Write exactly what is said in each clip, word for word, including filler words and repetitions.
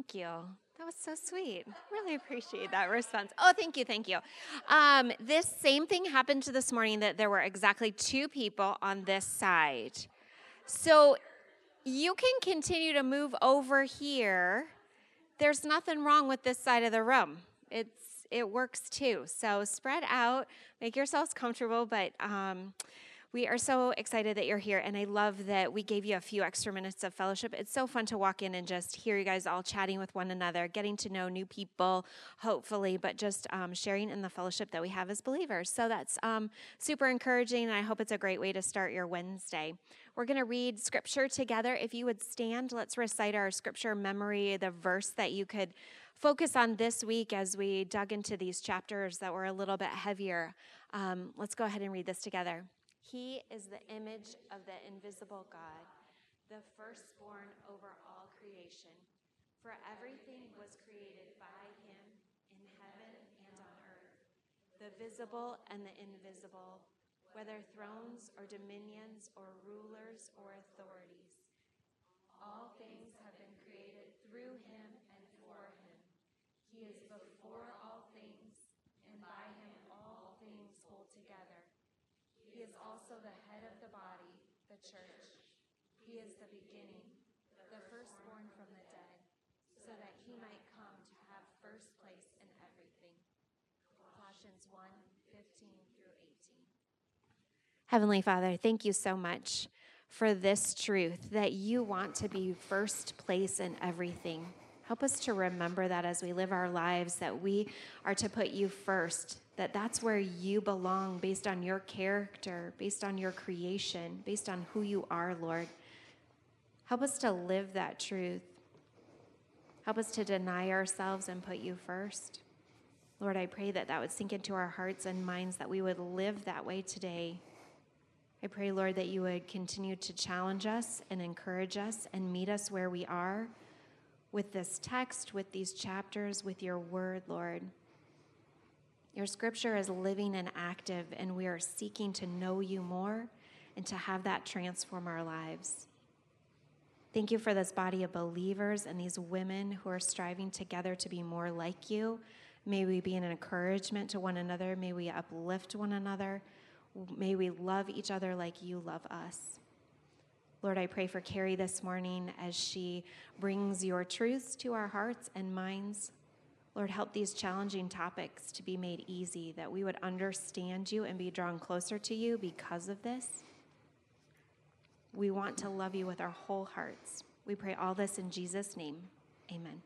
Thank you. That was so sweet. Really appreciate that response. Oh, thank you, thank you. Um, this same thing happened this morning, that there were exactly two people on this side. So you can continue to move over here. There's nothing wrong with this side of the room. It's it works too. So spread out, make yourselves comfortable, but um, we are so excited that you're here, and I love that we gave you a few extra minutes of fellowship. It's so fun to walk in and just hear you guys all chatting with one another, getting to know new people, hopefully, but just um, sharing in the fellowship that we have as believers. So that's um, super encouraging, and I hope it's a great way to start your Wednesday. We're going to read scripture together. If you would stand, let's recite our scripture memory, the verse that you could focus on this week as we dug into these chapters that were a little bit heavier. Um, let's go ahead and read this together. He is the image of the invisible God, the firstborn over all creation. For everything was created by him in heaven and on earth, the visible and the invisible, whether thrones or dominions or rulers or authorities. All things have been created through him and for him. He is before all things, and by him all things hold together. He is also the head of the body, the church. He is the beginning, the firstborn from the dead, so that he might come to have first place in everything. Colossians one, fifteen through eighteen. Heavenly Father, thank you so much for this truth that you want to be first place in everything. Help us to remember that as we live our lives, that we are to put you first, that that's where you belong based on your character, based on your creation, based on who you are, Lord. Help us to live that truth. Help us to deny ourselves and put you first. Lord, I pray that that would sink into our hearts and minds, that we would live that way today. I pray, Lord, that you would continue to challenge us and encourage us and meet us where we are with this text, with these chapters, with your word, Lord. Your scripture is living and active, and we are seeking to know you more and to have that transform our lives. Thank you for this body of believers and these women who are striving together to be more like you. May we be an encouragement to one another. May we uplift one another. May we love each other like you love us. Lord, I pray for Carrie this morning as she brings your truths to our hearts and minds. Lord, help these challenging topics to be made easy, that we would understand you and be drawn closer to you because of this. We want to love you with our whole hearts. We pray all this in Jesus' name. Amen.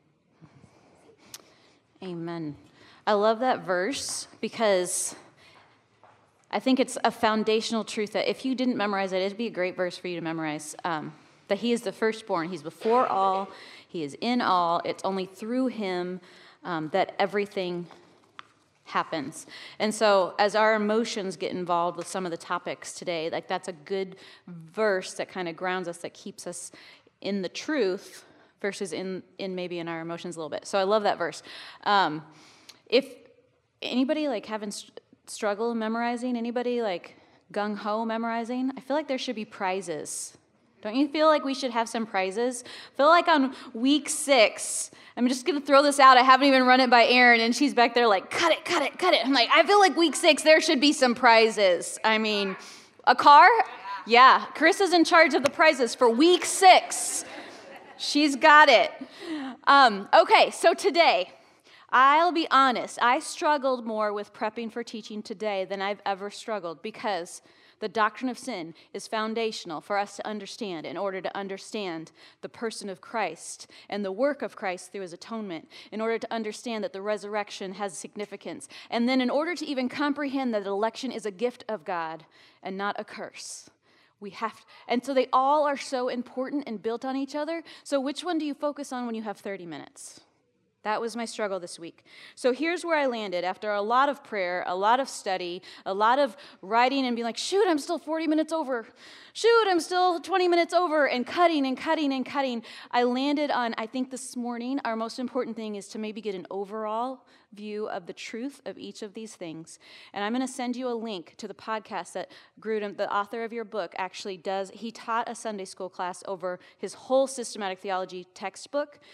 Amen. I love that verse because I think it's a foundational truth that if you didn't memorize it, it'd be a great verse for you to memorize. Um, that he is the firstborn. He's before all. He is in all. It's only through him um, that everything happens. And so as our emotions get involved with some of the topics today, like that's a good verse that kind of grounds us, that keeps us in the truth versus in, in maybe in our emotions a little bit. So I love that verse. Um, if anybody like having st- struggle memorizing, anybody like gung-ho memorizing, I feel like there should be prizes. Don't you feel like we should have some prizes? I feel like on week six, I'm just going to throw this out. I haven't even run it by Erin, and she's back there like, cut it, cut it, cut it. I'm like, I feel like week six, there should be some prizes. I mean, a car? Yeah, Chris is in charge of the prizes for week six. She's got it. Um, okay, so today, I'll be honest, I struggled more with prepping for teaching today than I've ever struggled, because the doctrine of sin is foundational for us to understand in order to understand the person of Christ and the work of Christ through his atonement, in order to understand that the resurrection has significance, and then in order to even comprehend that election is a gift of God and not a curse. We have, and so they all are so important and built on each other. So which one do you focus on when you have thirty minutes? That was my struggle this week. So here's where I landed after a lot of prayer, a lot of study, a lot of writing and being like, shoot, I'm still forty minutes over. Shoot, I'm still twenty minutes over, and cutting and cutting and cutting. I landed on, I think this morning, our most important thing is to maybe get an overall view of the truth of each of these things. And I'm going to send you a link to the podcast that Grudem, the author of your book, actually does. He taught a Sunday school class over his whole systematic theology textbook.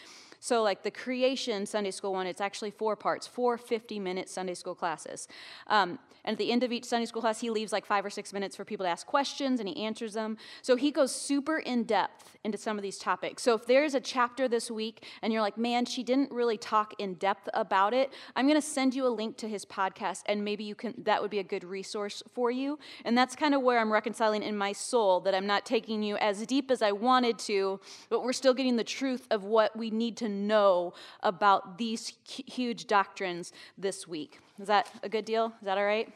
So like the creation Sunday school one, it's actually four parts, four fifty-minute Sunday school classes. Um, and at the end of each Sunday school class, he leaves like five or six minutes for people to ask questions, and he answers them. So he goes super in-depth into some of these topics. So if there's a chapter this week, and you're like, man, she didn't really talk in depth about it, I'm going to send you a link to his podcast, and maybe you can. that would be a good resource for you. And that's kind of where I'm reconciling in my soul, that I'm not taking you as deep as I wanted to, but we're still getting the truth of what we need to know about these huge doctrines this week. Is that a good deal? Is that all right?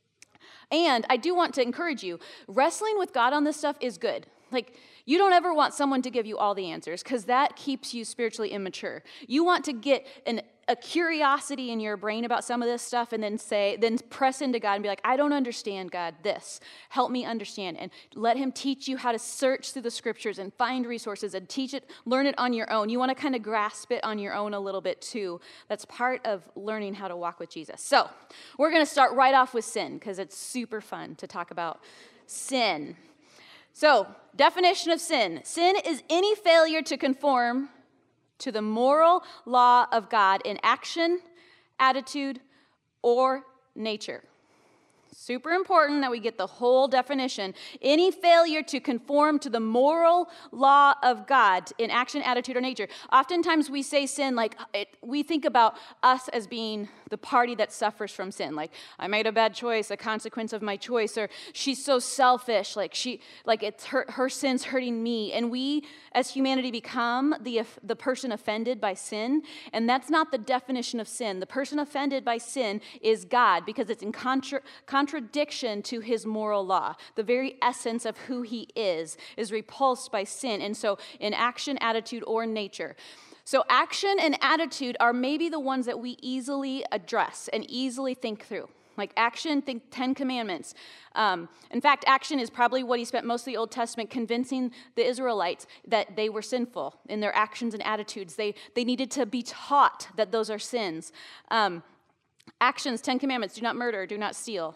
And I do want to encourage you, wrestling with God on this stuff is good. Like, you don't ever want someone to give you all the answers, because that keeps you spiritually immature. You want to get an, a curiosity in your brain about some of this stuff, and then say, then press into God and be like, I don't understand, God, this. Help me understand. And let him teach you how to search through the scriptures and find resources and teach it, learn it on your own. You want to kind of grasp it on your own a little bit too. That's part of learning how to walk with Jesus. So we're going to start right off with sin, because it's super fun to talk about sin. So, definition of sin. Sin is any failure to conform to the moral law of God in action, attitude, or nature. Super important that we get the whole definition. Any failure to conform to the moral law of God in action, attitude, or nature. Oftentimes we say sin like, it, we think about us as being the party that suffers from sin. Like, I made a bad choice, a consequence of my choice, or she's so selfish, like she, like it's her, her sin's hurting me. And we, as humanity, become the, the person offended by sin. And that's not the definition of sin. The person offended by sin is God, because it's in contra, contradiction to his moral law. The very essence of who he is is repulsed by sin. And so in action, attitude, or nature. So action and attitude are maybe the ones that we easily address and easily think through. Like action, think Ten Commandments. Um, in fact, action is probably what he spent most of the Old Testament convincing the Israelites that they were sinful in their actions and attitudes. They, they needed to be taught that those are sins. Um, actions, Ten Commandments, do not murder, do not steal.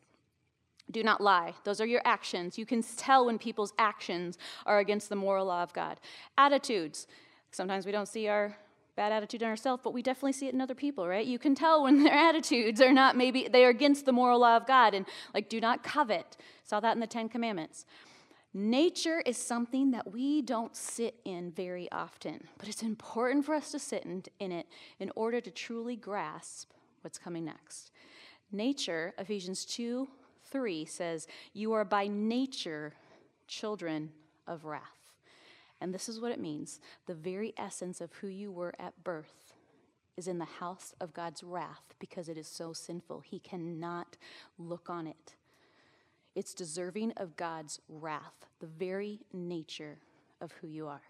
Do not lie. Those are your actions. You can tell when people's actions are against the moral law of God. Attitudes. Sometimes we don't see our bad attitude in ourselves, but we definitely see it in other people, right? You can tell when their attitudes are not, maybe they are against the moral law of God. And like, do not covet. Saw that in the Ten Commandments. Nature is something that we don't sit in very often, but it's important for us to sit in, in it in order to truly grasp what's coming next. Nature, Ephesians two three says, you are by nature children of wrath. And this is what it means. The very essence of who you were at birth is in the house of God's wrath because it is so sinful. He cannot look on it. It's deserving of God's wrath, the very nature of who you are.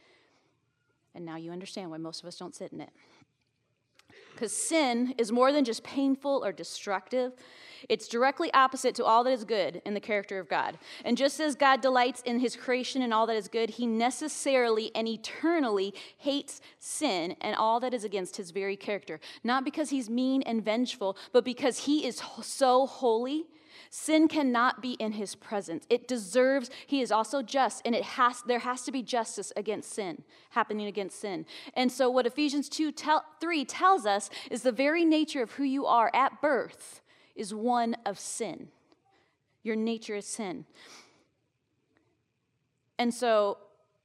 And now you understand why most of us don't sit in it. Because sin is more than just painful or destructive. It's directly opposite to all that is good in the character of God. And just as God delights in his creation and all that is good, he necessarily and eternally hates sin and all that is against his very character. Not because he's mean and vengeful, but because he is so holy. Sin cannot be in his presence. It deserves, he is also just, and it has. there has to be justice against sin, happening against sin. And so what Ephesians two three tells us is the very nature of who you are at birth is one of sin. Your nature is sin. And so,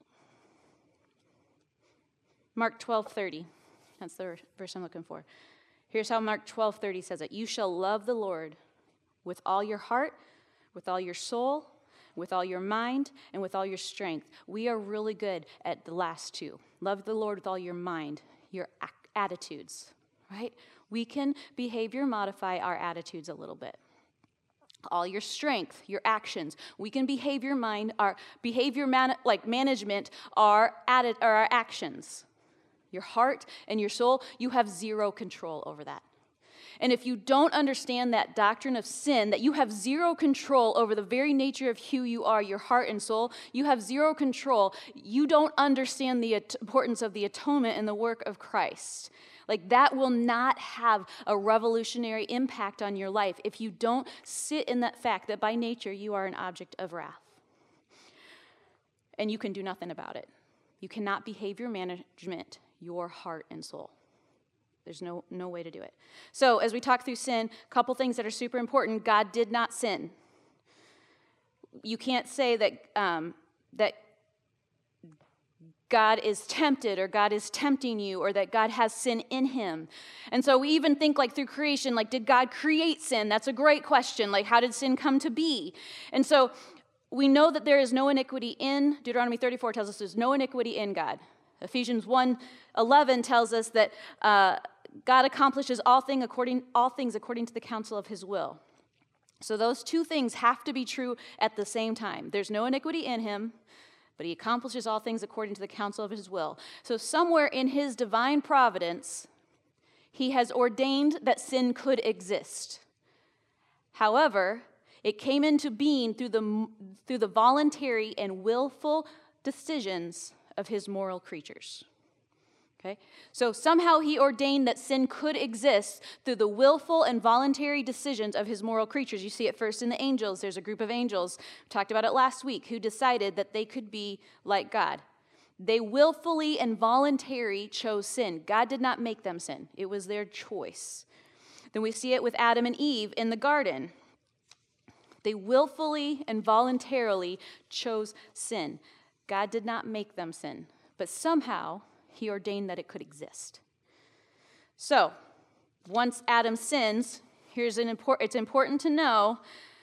Mark twelve thirty, that's the verse I'm looking for. Here's how Mark twelve thirty says it. You shall love the Lord with all your heart, with all your soul, with all your mind, and with all your strength. We are really good at the last two. Love the Lord with all your mind, your ac- attitudes, right? We can behavior modify our attitudes a little bit. All your strength, your actions. We can behavior mind, our behavior man, like management, our, atti- or our actions. Your heart and your soul, you have zero control over that. And if you don't understand that doctrine of sin, that you have zero control over the very nature of who you are, your heart and soul, you have zero control, you don't understand the importance of the atonement and the work of Christ. Like that will not have a revolutionary impact on your life if you don't sit in that fact that by nature you are an object of wrath. And you can do nothing about it. You cannot behavior management your heart and soul. There's no, no way to do it. So as we talk through sin, a couple things that are super important. God did not sin. You can't say that um, that God is tempted or God is tempting you or that God has sin in him. And so we even think like through creation, like did God create sin? That's a great question. Like how did sin come to be? And so we know that there is no iniquity in, Deuteronomy thirty-four tells us there's no iniquity in God. Ephesians one eleven tells us that uh, God accomplishes all, thing according, all things according to the counsel of his will. So those two things have to be true at the same time. There's no iniquity in him, but he accomplishes all things according to the counsel of his will. So somewhere in his divine providence, he has ordained that sin could exist. However, it came into being through the, through the voluntary and willful decisions of his moral creatures. Okay? So somehow he ordained that sin could exist through the willful and voluntary decisions of his moral creatures. You see it first in the angels. There's a group of angels, we talked about it last week, who decided that they could be like God. They willfully and voluntarily chose sin. God did not make them sin. It was their choice. Then we see it with Adam and Eve in the garden. They willfully and voluntarily chose sin. God did not make them sin, but somehow he ordained that it could exist. So, once Adam sins, here's an important, it's important to know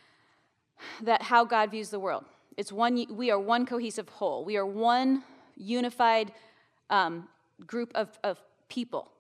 that how God views the world. It's one, we are one cohesive whole. We are one unified um, group of, of people.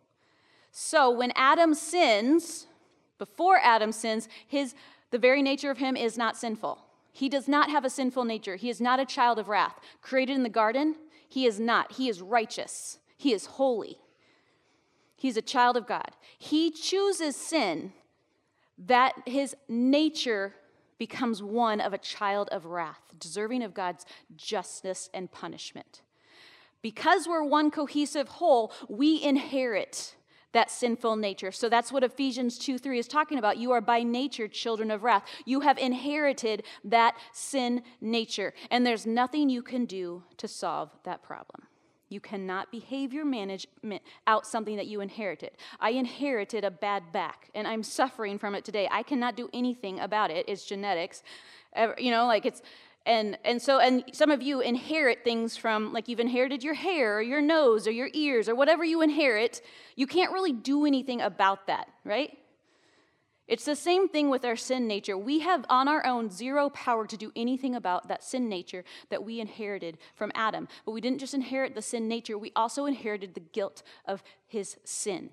So when Adam sins, before Adam sins, his the very nature of him is not sinful. He does not have a sinful nature. He is not a child of wrath. Created in the garden, he is not. He is righteous. He is holy. He's a child of God. He chooses sin that his nature becomes one of a child of wrath, deserving of God's justice and punishment. Because we're one cohesive whole, we inherit that sinful nature. So that's what Ephesians two three is talking about. You are by nature children of wrath. You have inherited that sin nature, and there's nothing you can do to solve that problem. You cannot behavior management out something that you inherited. I inherited a bad back, and I'm suffering from it today. I cannot do anything about it. It's genetics. You know, like it's, and and so, and some of you inherit things from, like you've inherited your hair or your nose or your ears or whatever you inherit. You can't really do anything about that, right? It's the same thing with our sin nature. We have on our own zero power to do anything about that sin nature that we inherited from Adam. But we didn't just inherit the sin nature, we also inherited the guilt of his sin.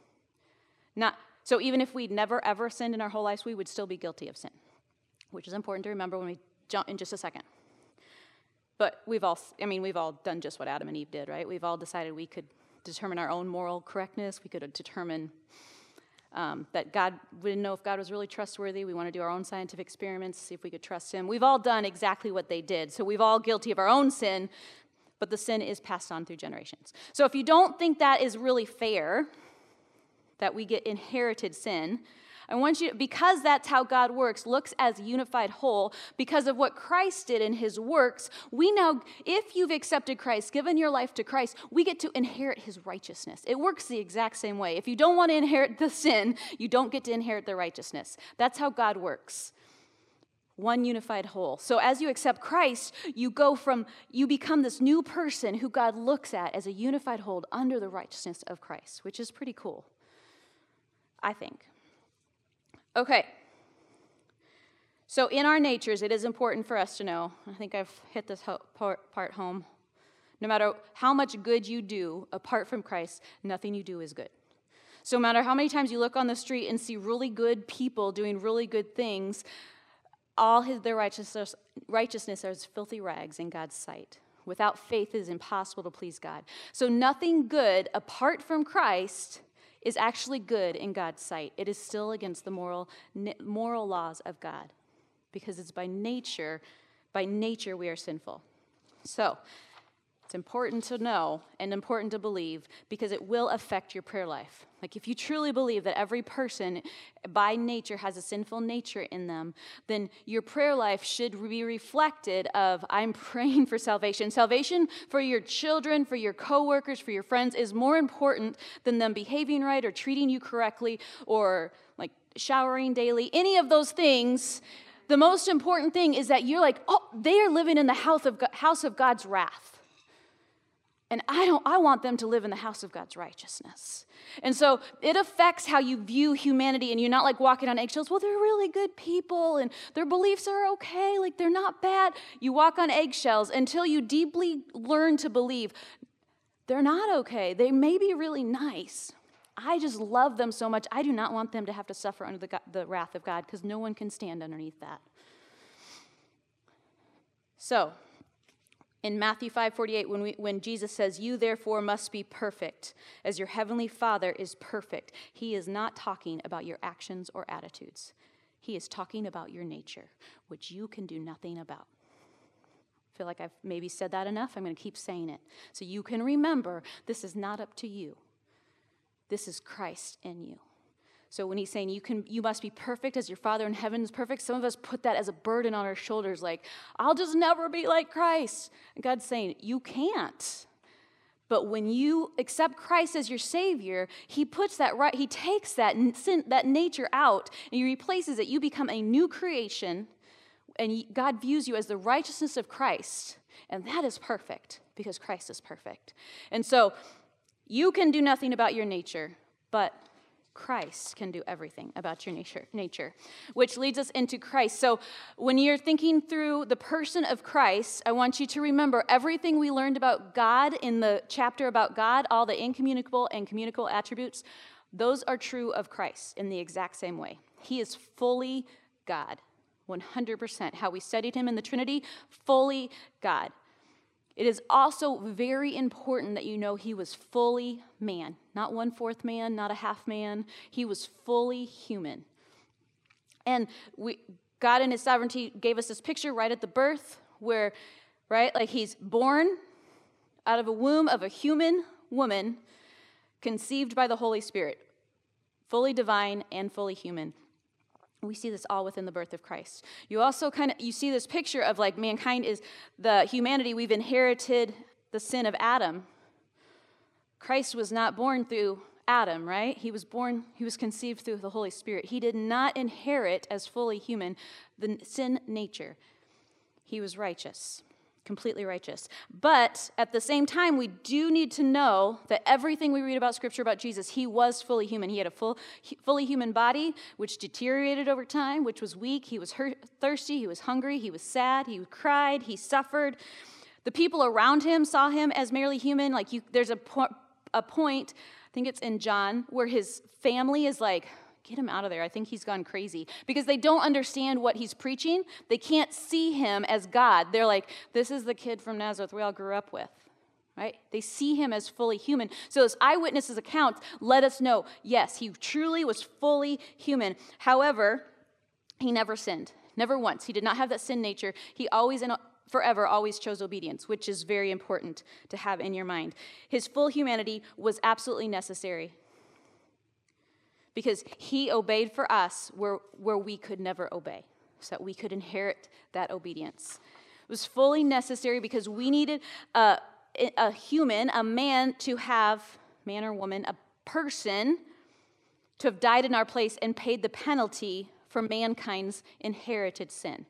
Not, so even if we'd never ever sinned in our whole lives, we would still be guilty of sin, which is important to remember when we jump in just a second. But we've all, I mean, we've all done just what Adam and Eve did, right? We've all decided we could determine our own moral correctness. We could determine Um, that God, we didn't know if God was really trustworthy. We want to do our own scientific experiments, see if we could trust him. We've all done exactly what they did. So we've all guilty of our own sin, but the sin is passed on through generations. So if you don't think that is really fair, that we get inherited sin, I want you, because that's how God works, looks as a unified whole, because of what Christ did in his works, we now, if you've accepted Christ, given your life to Christ, we get to inherit his righteousness. It works the exact same way. If you don't want to inherit the sin, you don't get to inherit the righteousness. That's how God works. One unified whole. So as you accept Christ, you go from, you become this new person who God looks at as a unified whole under the righteousness of Christ, which is pretty cool, I think. Okay, so in our natures, it is important for us to know, I think I've hit this part home, no matter how much good you do apart from Christ, nothing you do is good. So no matter how many times you look on the street and see really good people doing really good things, all his, their righteousness, righteousness is filthy rags in God's sight. Without faith, it is impossible to please God. So nothing good apart from Christ is actually good in God's sight. It is still against the moral moral laws of God, because it's by nature, by nature we are sinful. So, It's important to know and important to believe because it will affect your prayer life. Like if you truly believe that every person by nature has a sinful nature in them, then your prayer life should be reflected of, I'm praying for salvation. Salvation for your children, for your coworkers, for your friends is more important than them behaving right or treating you correctly or like showering daily, any of those things. The most important thing is that you're like, oh, they are living in the house of, house of God's wrath. And I don't, I want them to live in the house of God's righteousness. And so it affects how you view humanity, and you're not like walking on eggshells. Well, they're really good people, and their beliefs are okay, like they're not bad. You walk on eggshells until you deeply learn to believe they're not okay. They may be really nice. I just love them so much. I do not want them to have to suffer under the, God, the wrath of God because no one can stand underneath that. So, in Matthew five forty-eight, when, we, when Jesus says, you therefore must be perfect as your heavenly Father is perfect, he is not talking about your actions or attitudes. He is talking about your nature, which you can do nothing about. I feel like I've maybe said that enough. I'm going to keep saying it. So you can remember this is not up to you. This is Christ in you. So when he's saying you can, you must be perfect as your Father in heaven is perfect, some of us put that as a burden on our shoulders, like, I'll just never be like Christ. And God's saying, you can't. But when you accept Christ as your Savior, he puts that right, he takes that, sin, that nature out, and he replaces it. You become a new creation, and God views you as the righteousness of Christ. And that is perfect, because Christ is perfect. And so, you can do nothing about your nature, but Christ can do everything about your nature, nature, which leads us into Christ. So when you're thinking through the person of Christ, I want you to remember everything we learned about God in the chapter about God, all the incommunicable and communicable attributes, those are true of Christ in the exact same way. He is fully God, one hundred percent. How we studied him in the Trinity, fully God. It is also very important that you know he was fully man, not one-fourth man, not a half man. He was fully human. And we, God in his sovereignty gave us this picture right at the birth where, right, like he's born out of a womb of a human woman conceived by the Holy Spirit, fully divine and fully human. We see this all within the birth of Christ. You also kind of, you see this picture of like mankind is the humanity. We've inherited the sin of Adam. Christ was not born through Adam, right? He was born, he was conceived through the Holy Spirit. He did not inherit as fully human the sin nature. He was righteous, completely righteous. But at the same time, we do need to know that everything we read about Scripture about Jesus, he was fully human. He had a full, fully human body, which deteriorated over time, which was weak. He was hurt, thirsty. He was hungry. He was sad. He cried. He suffered. The people around him saw him as merely human. Like you, there's a, po- a point, I think it's in John, where his family is like, get him out of there. I think he's gone crazy. Because they don't understand what he's preaching. They can't see him as God. They're like, this is the kid from Nazareth we all grew up with, right? They see him as fully human. So those eyewitnesses' accounts let us know, yes, he truly was fully human. However, he never sinned. Never once. He did not have that sin nature. He always and forever always chose obedience, which is very important to have in your mind. His full humanity was absolutely necessary, because he obeyed for us where, where we could never obey, so that we could inherit that obedience. It was fully necessary because we needed a, a human, a man to have, man or woman, a person to have died in our place and paid the penalty for mankind's inherited sin.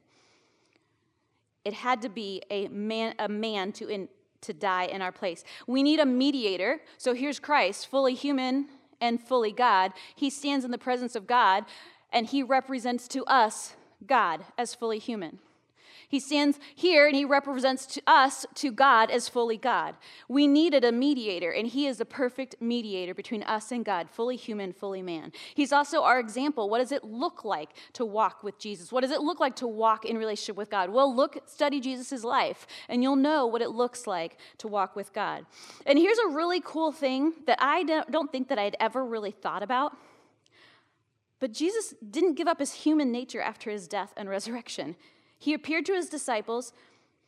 It had to be a man, a man to, in, to die in our place. We need a mediator. So here's Christ, fully human and fully God. He stands in the presence of God, and he represents to us God as fully human. He stands here, and he represents to us to God as fully God. We needed a mediator, and he is the perfect mediator between us and God, fully human, fully man. He's also our example. What does it look like to walk with Jesus? What does it look like to walk in relationship with God? Well, look, study Jesus' life, and you'll know what it looks like to walk with God. And here's a really cool thing that I don't think that I'd ever really thought about. But Jesus didn't give up his human nature after his death and resurrection. He appeared to his disciples,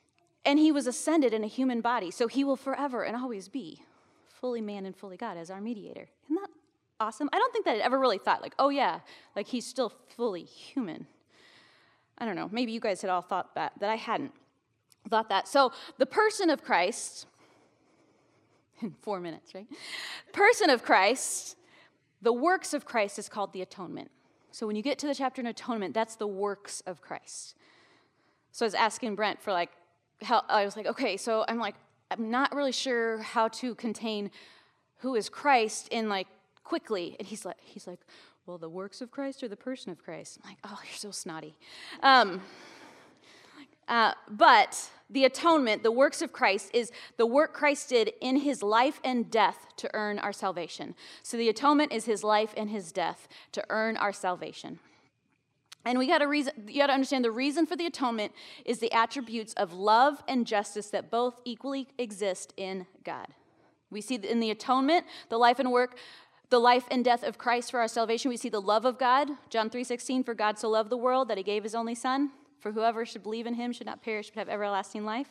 And he was ascended in a human body, so he will forever and always be fully man and fully God as our mediator. Isn't that awesome? I don't think that I'd ever really thought, like, oh yeah, like he's still fully human. I don't know, maybe you guys had all thought that, that I hadn't thought that. So the person of Christ, in four minutes, right? Person of Christ, the works of Christ is called the atonement. So when you get to the chapter on atonement, that's the works of Christ. So I was asking Brent for like, how, I was like, okay, so I'm like, I'm not really sure how to contain who is Christ in like quickly. And he's like, he's like, well, the works of Christ or the person of Christ? I'm like, oh, you're so snotty. Um, uh, but the atonement, the works of Christ, is the work Christ did in his life and death to earn our salvation. So the atonement is his life and his death to earn our salvation. And we got to reason, you got to understand the reason for the atonement is the attributes of love and justice that both equally exist in God. We see in the atonement, the life and work, the life and death of Christ for our salvation. We see the love of God. John three sixteen, for God so loved the world that he gave his only son, for whoever should believe in him should not perish but have everlasting life.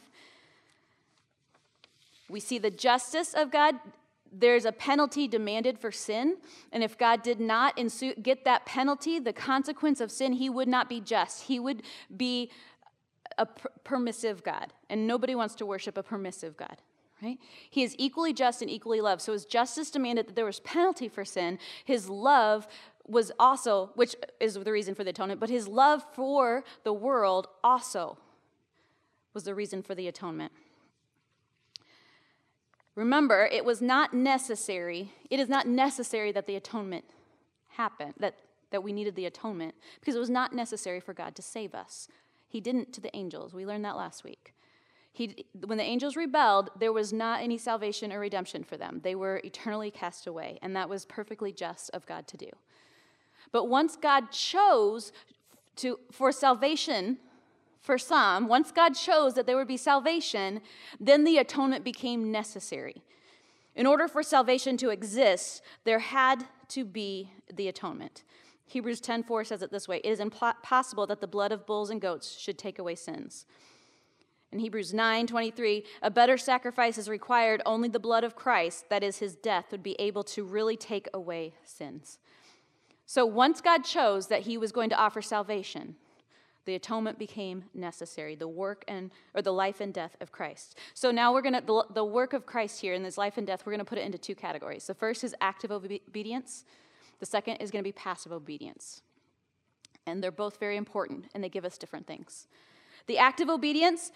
We see the justice of God. There's a penalty demanded for sin, and if God did not ensue, get that penalty, the consequence of sin, he would not be just. He would be a per- permissive God, and nobody wants to worship a permissive God. Right? He is equally just and equally loved. So his justice demanded that there was penalty for sin. His love was also, which is the reason for the atonement, but his love for the world also was the reason for the atonement. Remember, it was not necessary, it is not necessary that the atonement happen, that, that we needed the atonement, because it was not necessary for God to save us. He didn't to the angels. We learned that last week. He, when the angels rebelled, there was not any salvation or redemption for them. They were eternally cast away, and that was perfectly just of God to do. But once God chose to, for salvation, for some, once God chose that there would be salvation, then the atonement became necessary. In order for salvation to exist, there had to be the atonement. Hebrews ten four says it this way: it is impossible that the blood of bulls and goats should take away sins. In Hebrews nine twenty-three, a better sacrifice is required. Only the blood of Christ, that is his death, would be able to really take away sins. So once God chose that he was going to offer salvation, the atonement became necessary, the work and or the life and death of Christ. So now we're going to, the, the work of Christ here in this life and death, we're going to put it into two categories. The first is active obedience. The second is going to be passive obedience. And they're both very important, and they give us different things. The active obedience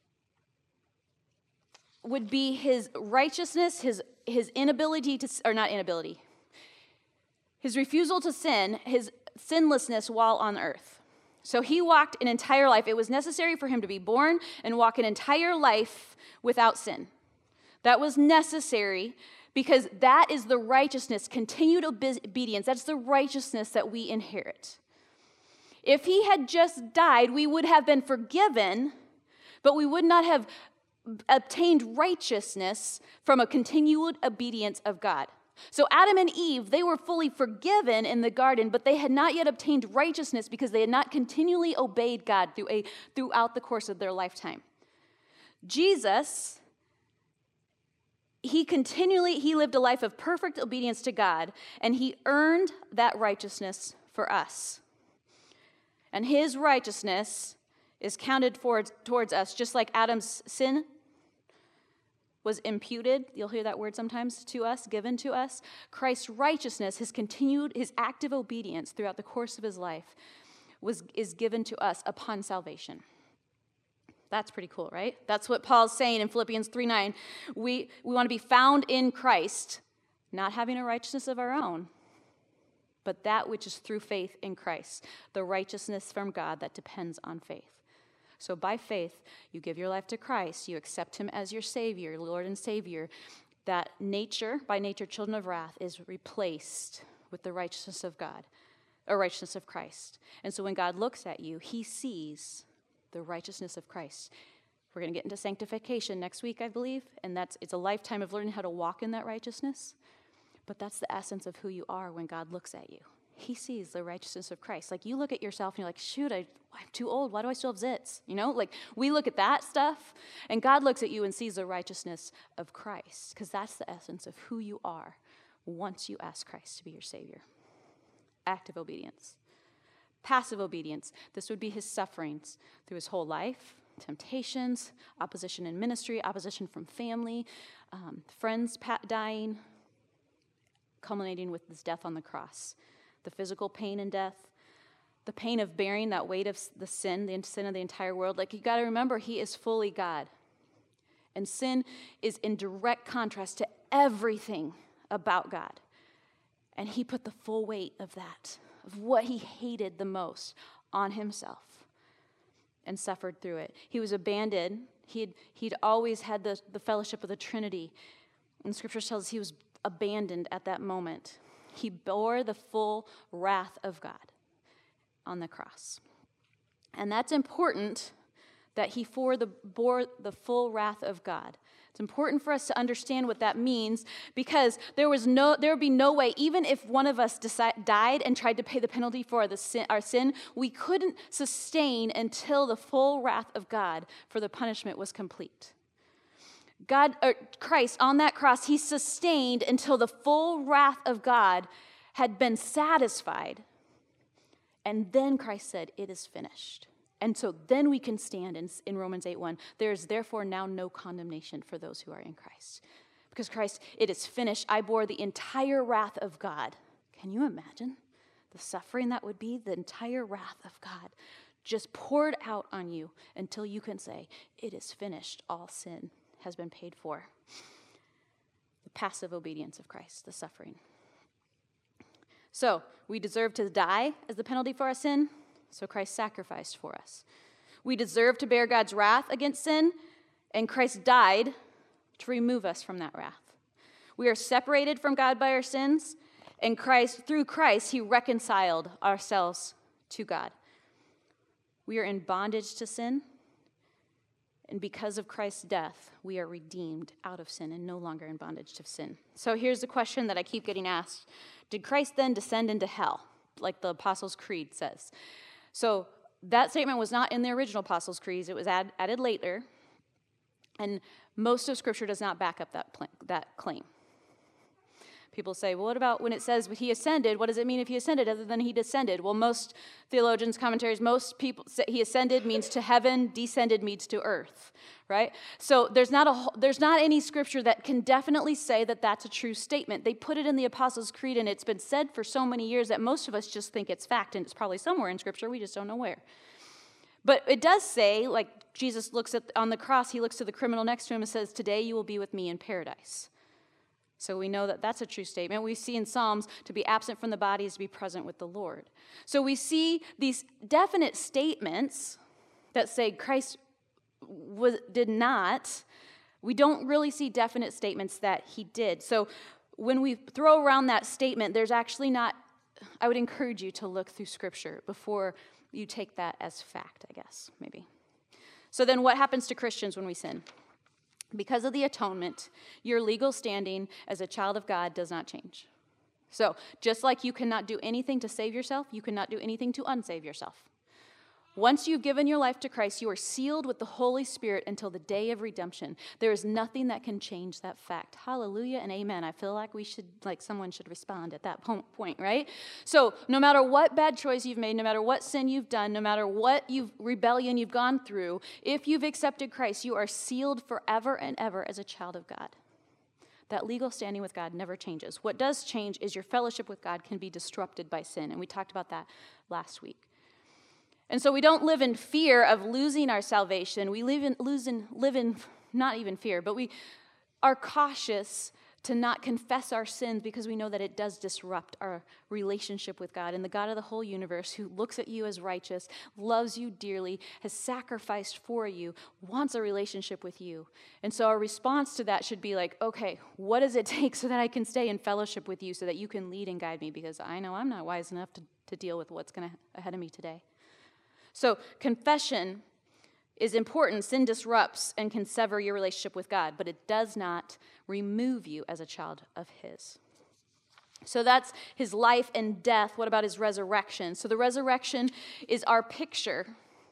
would be his righteousness, his, his inability to, or not inability, his refusal to sin, his sinlessness while on earth. So he walked an entire life. It was necessary for him to be born and walk an entire life without sin. That was necessary because that is the righteousness, continued obedience. That's the righteousness that we inherit. If he had just died, we would have been forgiven, but we would not have obtained righteousness from a continued obedience of God. So Adam and Eve, they were fully forgiven in the garden, but they had not yet obtained righteousness because they had not continually obeyed God through a, throughout the course of their lifetime. Jesus, he continually, he lived a life of perfect obedience to God, and he earned that righteousness for us. And his righteousness is counted for, towards us, just like Adam's sin was imputed, you'll hear that word sometimes, to us, given to us. Christ's righteousness, his continued, his active obedience throughout the course of his life was, is given to us upon salvation. That's pretty cool, right? That's what Paul's saying in Philippians three nine. We, we want to be found in Christ, not having a righteousness of our own, but that which is through faith in Christ, the righteousness from God that depends on faith. So by faith, you give your life to Christ, you accept him as your Savior, Lord and Savior. That nature, by nature, children of wrath, is replaced with the righteousness of God, or righteousness of Christ. And so when God looks at you, he sees the righteousness of Christ. We're going to get into sanctification next week, I believe, and that's it's a lifetime of learning how to walk in that righteousness. But that's the essence of who you are when God looks at you. he sees the righteousness of Christ. Like, you look at yourself and you're like, shoot, I, I'm too old. Why do I still have zits? You know, like, we look at that stuff, and God looks at you and sees the righteousness of Christ, because that's the essence of who you are once you ask Christ to be your Savior. Active obedience. Passive obedience. This would be his sufferings through his whole life, temptations, opposition in ministry, opposition from family, um, friends dying, culminating with his death on the cross. The physical pain and death, the pain of bearing that weight of the sin, the sin of the entire world. Like, you got to remember, he is fully God. And sin is in direct contrast to everything about God. And he put the full weight of that, of what he hated the most, on himself and suffered through it. He was abandoned. He'd, he'd always had the, the fellowship of the Trinity. And Scripture tells us he was abandoned at that moment. He bore the full wrath of God on the cross. And that's important, that he for the, bore the full wrath of God. It's important for us to understand what that means, because there was no, there would be no way, even if one of us decide, died and tried to pay the penalty for the sin, our sin, we couldn't sustain until the full wrath of God for the punishment was complete. God, or Christ, on that cross, he sustained until the full wrath of God had been satisfied. And then Christ said, it is finished. And so then we can stand in, in Romans eight one. There is therefore now no condemnation for those who are in Christ. Because Christ, it is finished. I bore the entire wrath of God. Can you imagine the suffering that would be? The entire wrath of God just poured out on you until you can say, it is finished. All sin has been paid for. The passive obedience of Christ, the suffering. So, we deserve to die as the penalty for our sin, so Christ sacrificed for us. We deserve to bear God's wrath against sin, and Christ died to remove us from that wrath. We are separated from God by our sins, and Christ, through Christ, he reconciled ourselves to God. We are in bondage to sin, and because of Christ's death, we are redeemed out of sin and no longer in bondage to sin. So here's the question that I keep getting asked. Did Christ then descend into hell, like the Apostles' Creed says? So that statement was not in the original Apostles' Creed. It was add, added later. And most of Scripture does not back up that, pl- that claim. People say, well, what about when it says he ascended? What does it mean if he ascended other than he descended? Well, most theologians, commentaries, most people say he ascended means to heaven, descended means to earth, right? So there's not a there's not any scripture that can definitely say that that's a true statement. They put it in the Apostles' Creed, and it's been said for so many years that most of us just think it's fact, and it's probably somewhere in Scripture. We just don't know where. But it does say, like Jesus looks at on the cross, he looks to the criminal next to him and says, today you will be with me in paradise. So we know that that's a true statement. We see in Psalms, to be absent from the body is to be present with the Lord. So we see these definite statements that say Christ was, did not. We don't really see definite statements that he did. So when we throw around that statement, there's actually not, I would encourage you to look through Scripture before you take that as fact, I guess, maybe. So then what happens to Christians when we sin? Because of the atonement, your legal standing as a child of God does not change. So, just like you cannot do anything to save yourself, you cannot do anything to unsave yourself. Once you've given your life to Christ, you are sealed with the Holy Spirit until the day of redemption. There is nothing that can change that fact. Hallelujah and amen. I feel like we should, like someone should respond at that point, right? So no matter what bad choice you've made, no matter what sin you've done, no matter what you've rebellion you've gone through, if you've accepted Christ, you are sealed forever and ever as a child of God. That legal standing with God never changes. What does change is your fellowship with God can be disrupted by sin, and we talked about that last week. And so we don't live in fear of losing our salvation. We live in, lose in, live in, not even fear, but we are cautious to not confess our sins because we know that it does disrupt our relationship with God. And the God of the whole universe, who looks at you as righteous, loves you dearly, has sacrificed for you, wants a relationship with you. And so our response to that should be like, okay, what does it take so that I can stay in fellowship with you, so that you can lead and guide me? Because I know I'm not wise enough to, to deal with what's going to ahead of me today. So confession is important. Sin disrupts and can sever your relationship with God, but it does not remove you as a child of his. So that's his life and death. What about his resurrection? So the resurrection is our picture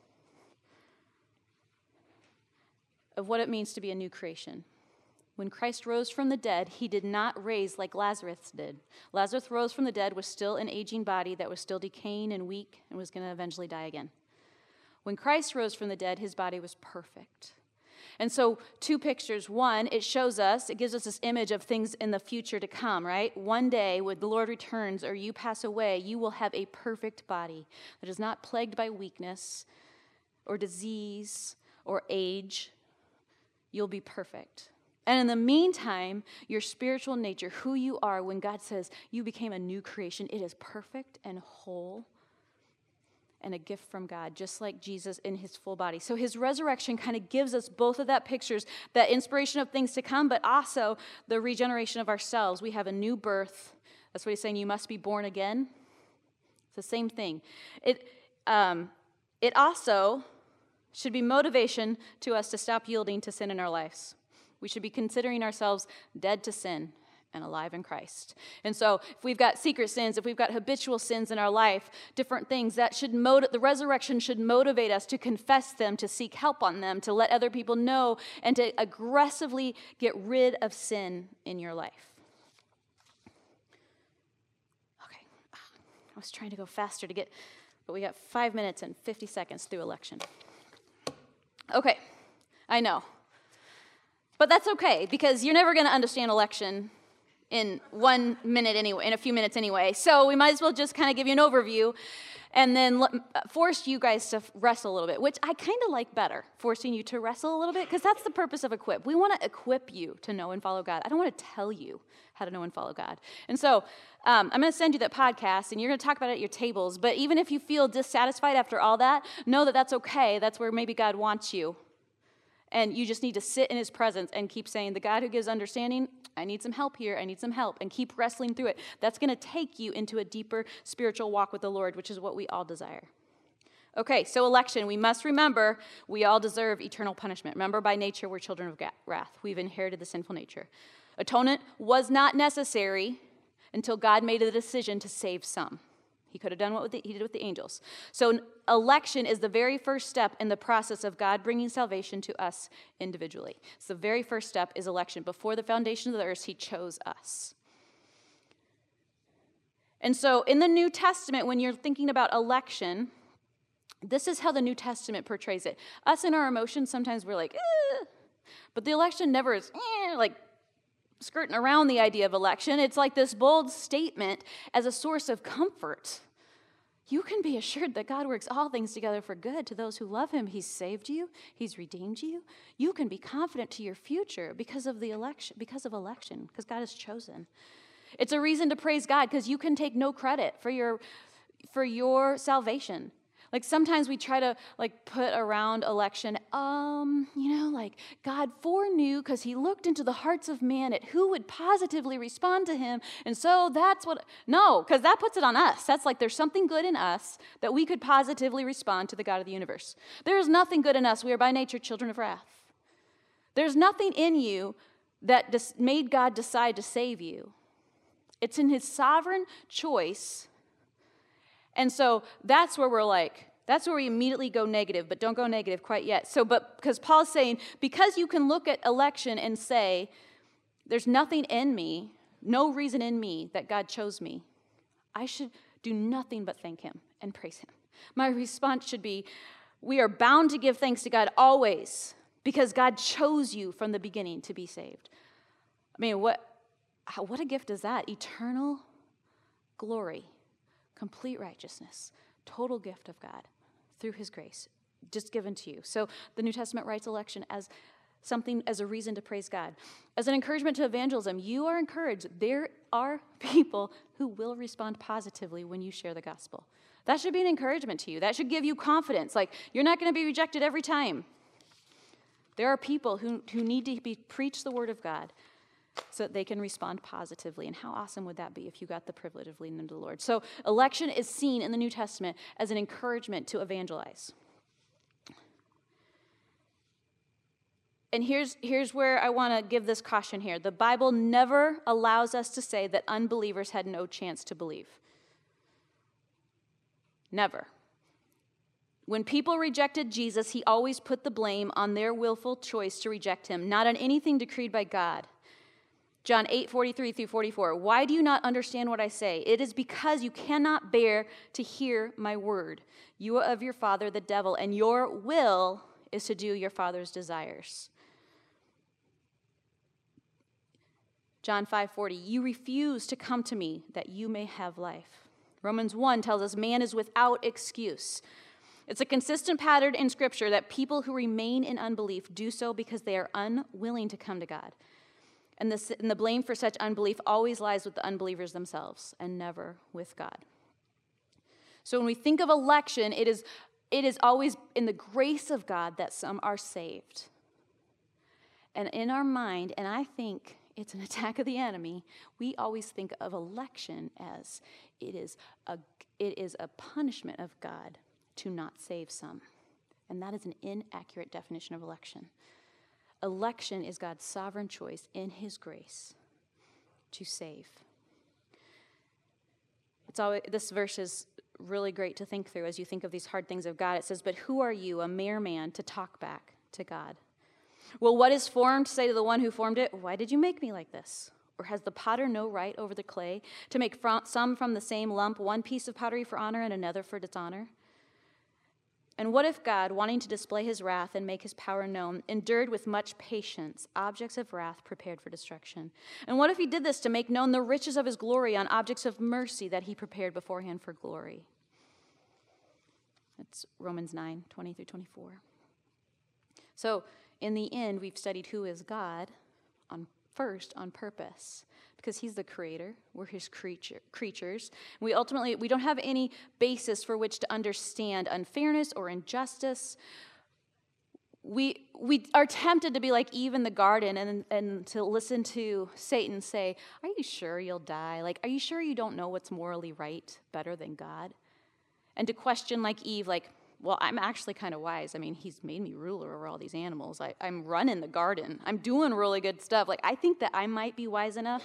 of what it means to be a new creation. When Christ rose from the dead, he did not raise like Lazarus did. Lazarus rose from the dead, was still an aging body that was still decaying and weak and was going to eventually die again. When Christ rose from the dead, his body was perfect. And so two pictures. One, it shows us, it gives us this image of things in the future to come, right? One day when the Lord returns or you pass away, you will have a perfect body that is not plagued by weakness or disease or age. You'll be perfect. And in the meantime, your spiritual nature, who you are, when God says you became a new creation, it is perfect and whole and a gift from God, just like Jesus in his full body. So his resurrection kind of gives us both of that pictures, that inspiration of things to come, but also the regeneration of ourselves. We have a new birth. That's what he's saying. You must be born again. It's the same thing. It, um, it also should be motivation to us to stop yielding to sin in our lives. We should be considering ourselves dead to sin and alive in Christ. And so if we've got secret sins, if we've got habitual sins in our life, different things, that should motivate, the resurrection should motivate us to confess them, to seek help on them, to let other people know, and to aggressively get rid of sin in your life. Okay, I was trying to go faster to get, but we got five minutes and fifty seconds through election. Okay, I know. But that's okay, because you're never going to understand election in one minute anyway, in a few minutes anyway. So we might as well just kind of give you an overview and then let, force you guys to wrestle a little bit, which I kind of like better, forcing you to wrestle a little bit, because that's the purpose of Equip. We want to equip you to know and follow God. I don't want to tell you how to know and follow God. And so um, I'm going to send you that podcast, and you're going to talk about it at your tables. But even if you feel dissatisfied after all that, know that that's okay. That's where maybe God wants you. And you just need to sit in his presence and keep saying, the God who gives understanding, I need some help here, I need some help, and keep wrestling through it. That's going to take you into a deeper spiritual walk with the Lord, which is what we all desire. Okay, so election. We must remember we all deserve eternal punishment. Remember, by nature, we're children of wrath. We've inherited the sinful nature. Atonement was not necessary until God made a decision to save some. He could have done what he did with the angels. So election is the very first step in the process of God bringing salvation to us individually. So the very first step is election. Before the foundation of the earth, he chose us. And so in the New Testament, when you're thinking about election, this is how the New Testament portrays it. Us in our emotions, sometimes we're like, eh. But the election never is eh, like skirting around the idea of election. It's like this bold statement as a source of comfort. You can be assured that God works all things together for good to those who love him. He's saved you. He's redeemed you. You can be confident to your future because of the election, because of election, because God has chosen. It's a reason to praise God because you can take no credit for your for your salvation. Like sometimes we try to like put around election, um, you know, like God foreknew because he looked into the hearts of man at who would positively respond to him. And so that's what, no, because that puts it on us. That's like there's something good in us that we could positively respond to the God of the universe. There is nothing good in us. We are by nature children of wrath. There's nothing in you that dis- made God decide to save you. It's in his sovereign choice. And so that's where we're like, that's where we immediately go negative, but don't go negative quite yet. So, but because Paul's saying, because you can look at election and say, there's nothing in me, no reason in me that God chose me, I should do nothing but thank him and praise him. My response should be, we are bound to give thanks to God always because God chose you from the beginning to be saved. I mean, what, what a gift is that? Eternal glory. Complete righteousness, total gift of God through his grace, just given to you. So the New Testament writes election as something, as a reason to praise God. As an encouragement to evangelism, you are encouraged. There are people who will respond positively when you share the gospel. That should be an encouragement to you. That should give you confidence. Like, you're not going to be rejected every time. There are people who, who need to be preach the word of God so that they can respond positively. And how awesome would that be if you got the privilege of leading them to the Lord? So election is seen in the New Testament as an encouragement to evangelize. and here's, here's where I want to give this caution here. The Bible never allows us to say that unbelievers had no chance to believe. Never. When people rejected Jesus, he always put the blame on their willful choice to reject him, not on anything decreed by God. John eight, forty-three through forty-four. Why do you not understand what I say? It is because you cannot bear to hear my word. You are of your father, the devil, and your will is to do your father's desires. John five, forty. You refuse to come to me that you may have life. Romans one tells us man is without excuse. It's a consistent pattern in Scripture that people who remain in unbelief do so because they are unwilling to come to God. And, this, and the blame for such unbelief always lies with the unbelievers themselves and never with God. So when we think of election, it is, it is always in the grace of God that some are saved. And in our mind, and I think it's an attack of the enemy, we always think of election as it is a, it is a punishment of God to not save some. And that is an inaccurate definition of election. Election is God's sovereign choice in his grace to save. It's always, this verse is really great to think through as you think of these hard things of God. It says, but who are you, a mere man, to talk back to God? Will what is formed say to the one who formed it, why did you make me like this? Or has the potter no right over the clay to make from, some from the same lump, one piece of pottery for honor and another for dishonor? And what if God, wanting to display his wrath and make his power known, endured with much patience objects of wrath prepared for destruction? And what if he did this to make known the riches of his glory on objects of mercy that he prepared beforehand for glory? That's Romans nine, twenty through twenty-four. So in the end, we've studied who is God on first on purpose, because he's the creator. We're his creature, creatures. We ultimately, we don't have any basis for which to understand unfairness or injustice. We we are tempted to be like Eve in the garden and, and to listen to Satan say, are you sure you'll die? Like, are you sure you don't know what's morally right better than God? And to question like Eve, like, well, I'm actually kind of wise. I mean, he's made me ruler over all these animals. I, I'm running the garden. I'm doing really good stuff. Like, I think that I might be wise enough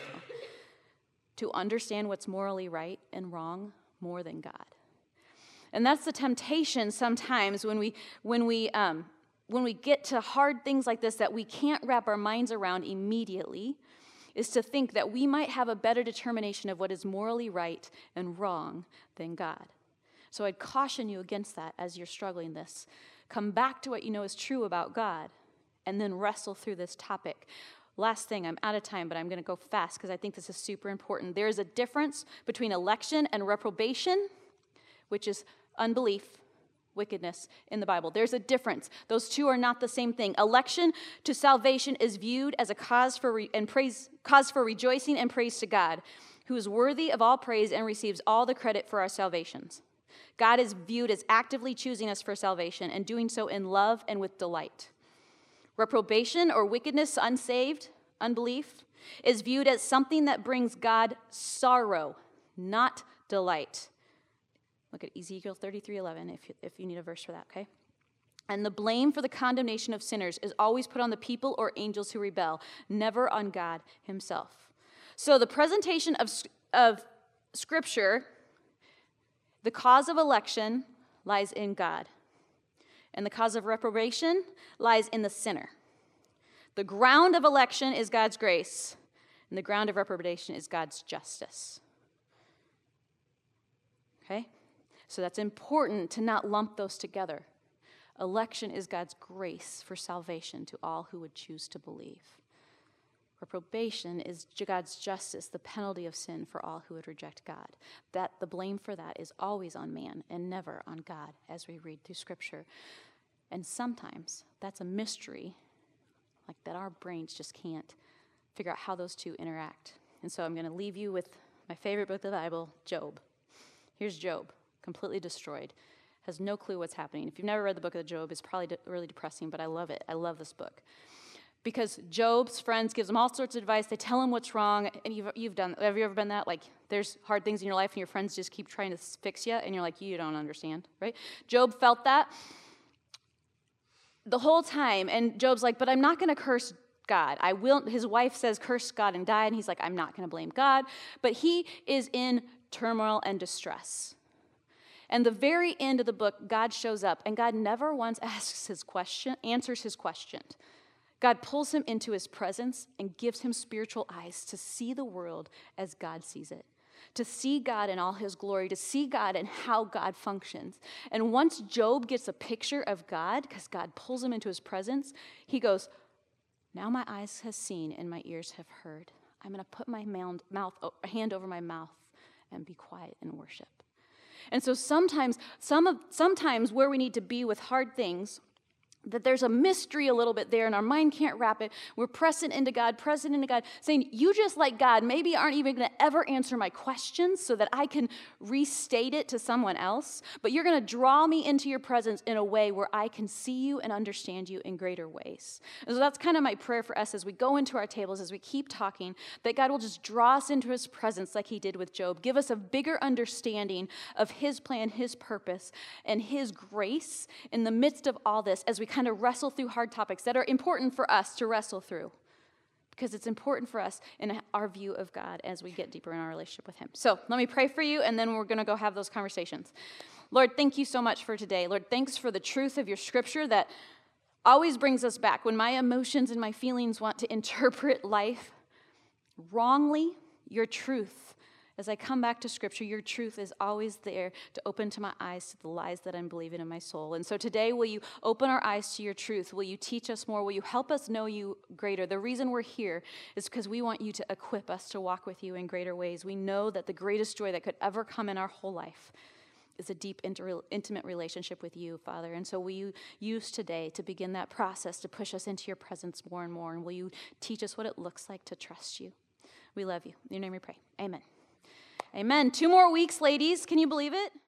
to understand what's morally right and wrong more than God. And that's the temptation sometimes when we when we um, when we get to hard things like this that we can't wrap our minds around immediately, is to think that we might have a better determination of what is morally right and wrong than God. So I'd caution you against that as you're struggling this. Come back to what you know is true about God and then wrestle through this topic. Last thing, I'm out of time, but I'm going to go fast because I think this is super important. There is a difference between election and reprobation, which is unbelief, wickedness in the Bible. There's a difference. Those two are not the same thing. Election to salvation is viewed as a cause for re- and praise, cause for rejoicing and praise to God, who is worthy of all praise and receives all the credit for our salvations. God is viewed as actively choosing us for salvation and doing so in love and with delight. Reprobation or wickedness, unsaved, unbelief, is viewed as something that brings God sorrow, not delight. Look at Ezekiel thirty-three eleven if you, if you need a verse for that, okay? And the blame for the condemnation of sinners is always put on the people or angels who rebel, never on God himself. So the presentation of, of Scripture, the cause of election lies in God, and the cause of reprobation lies in the sinner. The ground of election is God's grace, and the ground of reprobation is God's justice. Okay? So that's important to not lump those together. Election is God's grace for salvation to all who would choose to believe. Reprobation is God's justice, the penalty of sin for all who would reject God. That the blame for that is always on man and never on God as we read through Scripture. And sometimes that's a mystery, like that our brains just can't figure out how those two interact. And so I'm going to leave you with my favorite book of the Bible, Job. Here's Job, completely destroyed, has no clue what's happening. If you've never read the book of Job, it's probably de- really depressing, but I love it. I love this book. Because Job's friends gives him all sorts of advice. They tell him what's wrong, and you've you've done. Have you ever been that? Like, there's hard things in your life, and your friends just keep trying to fix you, and you're like, you don't understand, right? Job felt that. the whole time, and Job's like, but I'm not going to curse God. I will. His wife says, curse God and die, and he's like, I'm not going to blame God. But he is in turmoil and distress. And the very end of the book, God shows up, and God never once asks his question, answers his question. God pulls him into his presence and gives him spiritual eyes to see the world as God sees it, to see God in all his glory, to see God and how God functions. And once Job gets a picture of God, because God pulls him into his presence, he goes, now my eyes have seen and my ears have heard. I'm going to put my mouth, mouth, hand over my mouth and be quiet and worship. And so sometimes, some of, sometimes where we need to be with hard things, that there's a mystery a little bit there and our mind can't wrap it. We're pressing into God, pressing into God, saying, you just like God maybe aren't even going to ever answer my questions so that I can restate it to someone else, but you're going to draw me into your presence in a way where I can see you and understand you in greater ways. And so that's kind of my prayer for us as we go into our tables, as we keep talking, that God will just draw us into his presence like he did with Job, give us a bigger understanding of his plan, his purpose, and his grace in the midst of all this as we kind of wrestle through hard topics that are important for us to wrestle through, because it's important for us in our view of God as we get deeper in our relationship with him. So let me pray for you, and then we're going to go have those conversations. Lord, thank you so much for today. Lord, thanks for the truth of your scripture that always brings us back. When my emotions and my feelings want to interpret life wrongly, your truth, as I come back to scripture, your truth is always there to open to my eyes to the lies that I'm believing in my soul. And so today, will you open our eyes to your truth? Will you teach us more? Will you help us know you greater? The reason we're here is because we want you to equip us to walk with you in greater ways. We know that the greatest joy that could ever come in our whole life is a deep, inter- intimate relationship with you, Father. And so will you use today to begin that process to push us into your presence more and more? And will you teach us what it looks like to trust you? We love you. In your name we pray. Amen. Amen. Two more weeks, ladies. Can you believe it?